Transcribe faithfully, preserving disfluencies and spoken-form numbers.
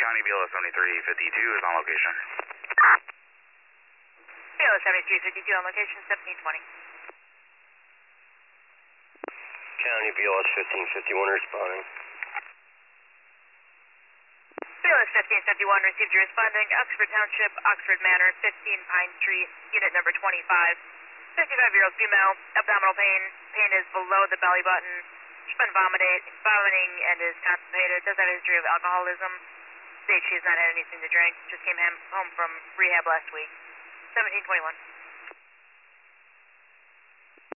County, B L S seventy-three fifty-two is on location. B L S seventy-three fifty-two on location, seventeen twenty. County, B L S fifteen fifty-one responding. B L S fifteen fifty-one received your responding, Oxford Township, Oxford Manor, fifteen Pine Street, unit number twenty-five. fifty-five-year-old female, abdominal pain. Pain is below the belly button. She's been vomiting, vomiting and is constipated. Does have a history of alcoholism. States she has not had anything to drink. Just came home from rehab last week. seventeen twenty-one.